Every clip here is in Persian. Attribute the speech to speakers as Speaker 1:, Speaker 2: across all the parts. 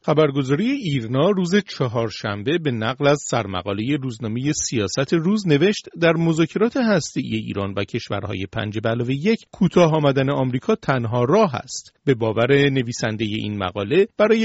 Speaker 1: خبرگزاری ایرنا روز چهارشنبه به نقل از سرمقاله روزنامه سیاست روز نوشت در مذاکرات هسته‌ای ایران و کشورهای 5+1 کوتاه آمدن آمریکا تنها راه است. به باور نویسنده این مقاله برای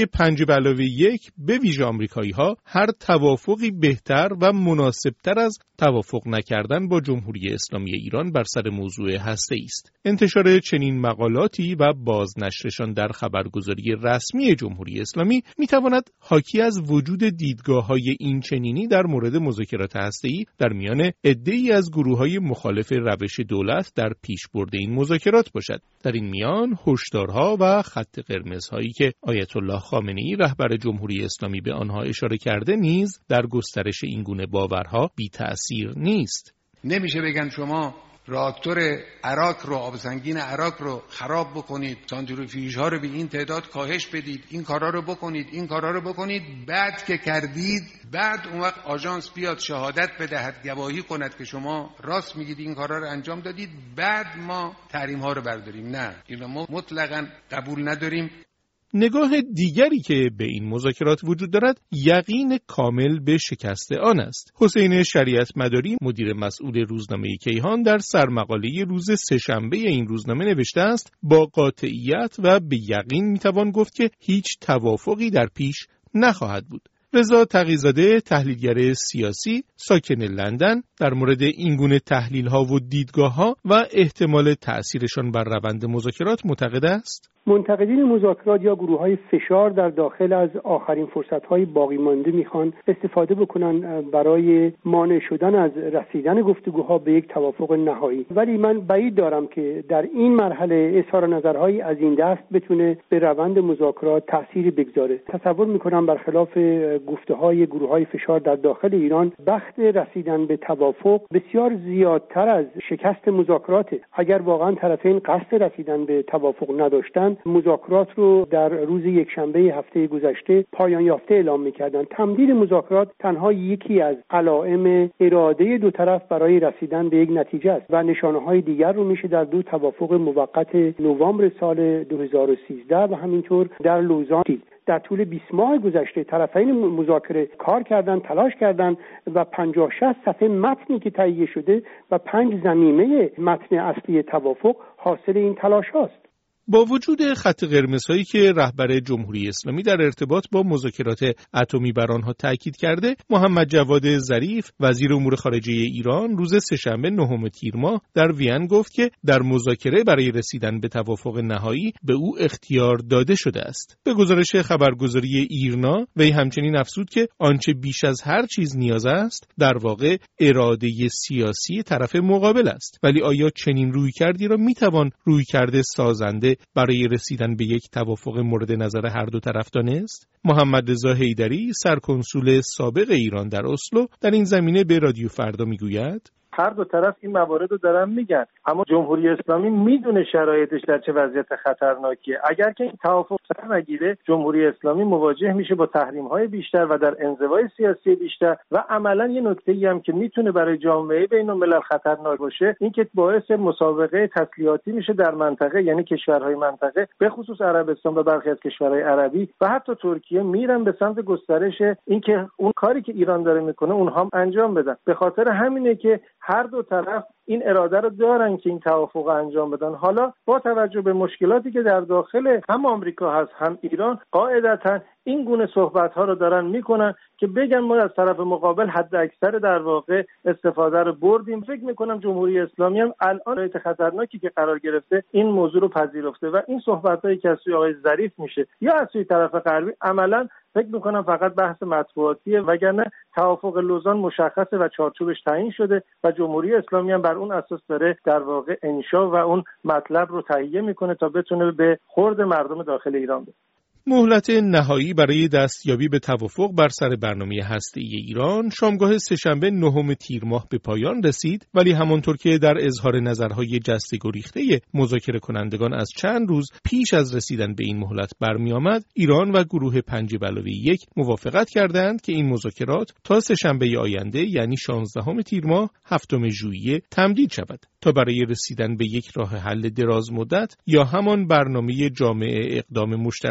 Speaker 1: 5+1 به ویژه آمریکایی‌ها هر توافقی بهتر و مناسبتر از توافق نکردن با جمهوری اسلامی ایران بر سر موضوع هسته‌ای است. انتشار چنین مقالاتی و بازنشرشان در خبرگزاری رسمی جمهوری اسلامی میتواند حاکی از وجود دیدگاه‌های این چنینی در مورد مذاکرات هسته‌ای در میان عده‌ای از گروه‌های مخالف روش دولت در پیشبرد این مذاکرات باشد. در این میان هشدارها و خط قرمزهایی که آیت الله خامنه‌ای رهبر جمهوری اسلامی به آنها اشاره کرده نیز در گسترش این گونه باورها بی‌تأثیر نیست.
Speaker 2: نمیشه بگن شما راکتور عراق رو، آب سنگین عراق رو خراب بکنید، سانتریفیوژها رو به این تعداد کاهش بدید، این کارا رو بکنید، این کارا رو بکنید، بعد که کردید، بعد اون وقت آژانس بیاد شهادت بدهد، گواهی کند که شما راست میگید این کارا رو انجام دادید، بعد ما تحریم ها رو برداریم. نه، اینو ما مطلقاً قبول نداریم.
Speaker 1: نگاه دیگری که به این مذاکرات وجود دارد یقین کامل به شکست آن است. حسین شریعت مداری مدیر مسئول روزنامه کیهان در سرمقاله روز سه‌شنبه این روزنامه نوشته است با قاطعیت و به یقین میتوان گفت که هیچ توافقی در پیش نخواهد بود. رضا تقی‌زاده تحلیلگر سیاسی ساکن لندن در مورد این گونه تحلیل‌ها و دیدگاه‌ها و احتمال تأثیرشان بر روند مذاکرات معتقد است.
Speaker 3: منتقدین مذاکرات یا گروه‌های فشار در داخل از آخرین فرصت‌های باقی مانده می‌خوان استفاده بکنن برای مانع شدن از رسیدن گفتگوها به یک توافق نهایی. ولی من بعید دارم که در این مرحله اظهار نظرهایی از این دست بتونه به روند مذاکرات تأثیری بگذاره. تصور می‌کنم برخلاف گفته‌های گروه‌های فشار در داخل ایران بخت رسیدن به توافق بسیار زیادتر از شکست مذاکراته. اگر واقعا طرفین قصد رسیدن به توافق نداشتن مذاکرات رو در روز یکشنبه هفته گذشته پایان یافته اعلام می‌کردن. تمدید مذاکرات تنها یکی از علائم اراده دو طرف برای رسیدن به یک نتیجه است و نشانه‌های دیگر رو میشه در دو توافق موقت نوامبر سال 2013 و همینطور در لوزان دید. در طول 20 ماه گذشته طرفین مذاکره کار کردن، تلاش کردن و 50-60 صفحه متنی که تهیه شده و 5 ضمیمه متن اصلی توافق حاصل این تلاش هاست.
Speaker 1: با وجود خط قرمزهایی که رهبر جمهوری اسلامی در ارتباط با مذاکرات اتمی بر آنها تاکید کرده، محمد جواد ظریف وزیر امور خارجه ایران روز سه‌شنبه 9 تیر ماه در وین گفت که در مذاکره برای رسیدن به توافق نهایی به او اختیار داده شده است. به گزارش خبرگزاری ایرنا وی همچنین افزود که آنچه بیش از هر چیز نیاز است در واقع اراده سیاسی طرف مقابل است. ولی آیا چنین رویکردی را میتوان رویکرد سازنده برای رسیدن به یک توافق مورد نظر هر دو طرف دانست؟ محمد رضا حیدری سرکنسول سابق ایران در اسلو در این زمینه به رادیو فردا میگوید
Speaker 4: هر دو طرف این موارد رو دارن میگن، اما جمهوری اسلامی میدونه شرایطش در چه وضعیت خطرناکیه. اگر که این توافق سر نگیره جمهوری اسلامی مواجه میشه با تحریم‌های بیشتر و در انزوای سیاسی بیشتر و عملاً یه نکته‌ای هم که میتونه برای جامعه بین‌الملل خطرناک باشه این که باعث مسابقه تسلیحاتی میشه در منطقه، یعنی کشورهای منطقه به خصوص عربستان و برخی از کشورهای عربی و حتی ترکیه میرن به سمت گسترش این که اون کاری که ایران داره میکنه اونها هم انجام بدن. به خاطر همینه که هر دو طرف این اراده رو دارن که این توافق انجام بدن. حالا با توجه به مشکلاتی که در داخل هم آمریکا هست هم ایران قاعدتاً این گونه صحبت‌ها رو دارن میکنن که بگن ما از طرف مقابل حد اکثر در واقع استفاده رو بردیم. فکر میکنم جمهوری اسلامی هم الان شرایط خطرناکی که قرار گرفته این موضوع رو پذیرفته و این صحبت‌هایی که از سوی آقای ظریف میشه یا از سوی طرف غربی عملاً فکر میکنم فقط بحث مطبوعاتیه، وگرنه توافق لوزان مشخصه و چارچوبش تعیین شده و جمهوری اسلامی هم بر اون اساس داره در واقع انشا و اون مطلب رو تهیه میکنه تا بتونه به خورد مردم داخل ایران برسه.
Speaker 1: مهلت نهایی برای دستیابی به توافق بر سر برنامه هسته‌ای ایران شامگاه سه‌شنبه 9 تیر ماه به پایان رسید، ولی همانطور که در اظهار نظرهای جسته گریخته مذاکره کنندگان از چند روز پیش از رسیدن به این مهلت برمی آمد، ایران و گروه 5+1 موافقت کردند که این مذاکرات تا سه‌شنبه آینده یعنی 16 تیر ماه 7 ژوئیه تمدید شود تا برای رسیدن به یک راه حل دراز مدت یا همان برنامه جامع اقدام مشترک به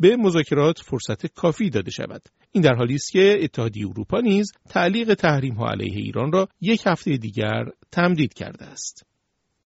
Speaker 1: به مذاکرات فرصت کافی داده شود. این در حالی است که اتحادیه اروپا نیز تعلیق تحریم‌ها علیه ایران را یک هفته دیگر تمدید کرده است.